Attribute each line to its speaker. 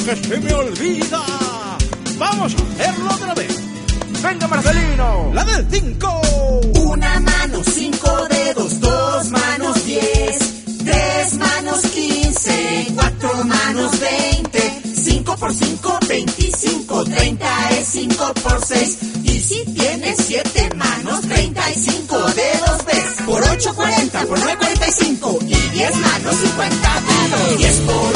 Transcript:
Speaker 1: que se me olvida. Vamos a hacerlo otra vez. Venga, Marcelino, la del 5.
Speaker 2: Una mano, 5 dedos, 2 manos, 10, 3 manos, 15, 4 manos, 20, 5 por 5, 25, 30 es 5 por 6. Y si tienes 7 manos, 35 dedos ves. Por 8, 40, por 9, 45. Y 10 manos, 50 dedos. 10 por